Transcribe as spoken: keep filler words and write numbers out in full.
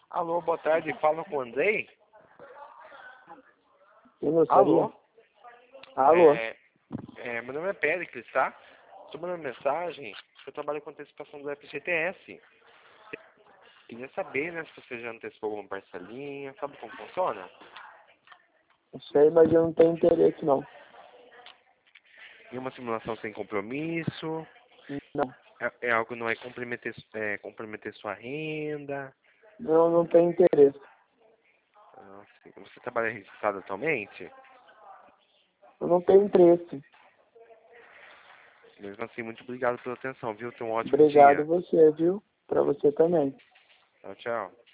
Alô, boa tarde, fala com o Andrei? Quem gostaria? Alô? Alô? É, é, meu nome é Péricles, tá? Estou mandando mensagem, eu trabalho com antecipação do F G T S. Queria saber, né, se você já antecipou alguma parcelinha, sabe como funciona? Não sei, mas eu não tenho interesse não. E uma simulação sem compromisso, Não, é, é algo que não vai comprometer, é, comprometer sua renda. não, não tenho interesse. Ah, sim. Você trabalha registrado atualmente? Eu não tenho interesse. Mesmo assim, muito obrigado pela atenção, viu? Tenha um ótimo Obrigado dia. você, viu? Pra você também. Tchau, tchau.